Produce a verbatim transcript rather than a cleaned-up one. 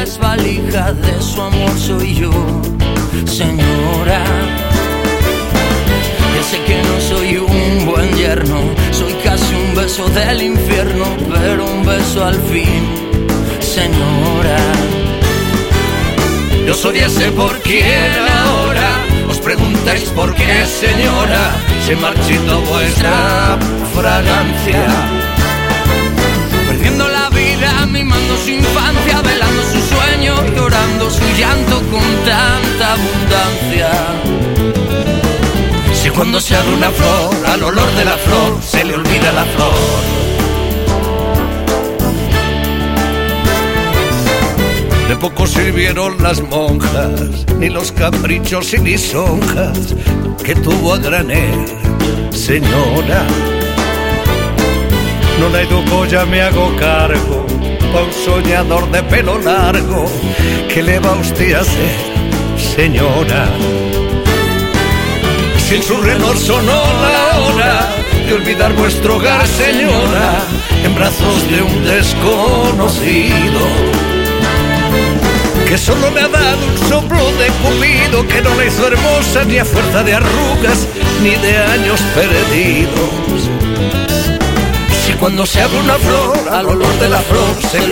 es valija, de su amor soy yo, señora. Ya sé que no soy un buen yerno, soy casi un beso del infierno, pero un beso al fin, señora. Yo soy ese por quien ahora os preguntáis por qué, señora, se marchitó vuestra fragancia. Perdiendo la vida, mimando su infancia, velando su sueño, llorando su llanto con tanta abundancia. Si cuando se abre una flor, al olor de la flor, se le olvida la flor. De poco sirvieron las monjas, ni los caprichos y lisonjas que tuvo a granel, señora. No la educo, ya me hago cargo, pa' un soñador de pelo largo, ¿qué le va usted a hacer, señora? Si en su reloj sonó la hora de olvidar vuestro hogar, señora, en brazos de un desconocido, que solo me ha dado un soplo de cupido, que no la hizo hermosa ni a fuerza de arrugas ni de años perdidos. Si cuando se abre una flor, al olor de la flor se le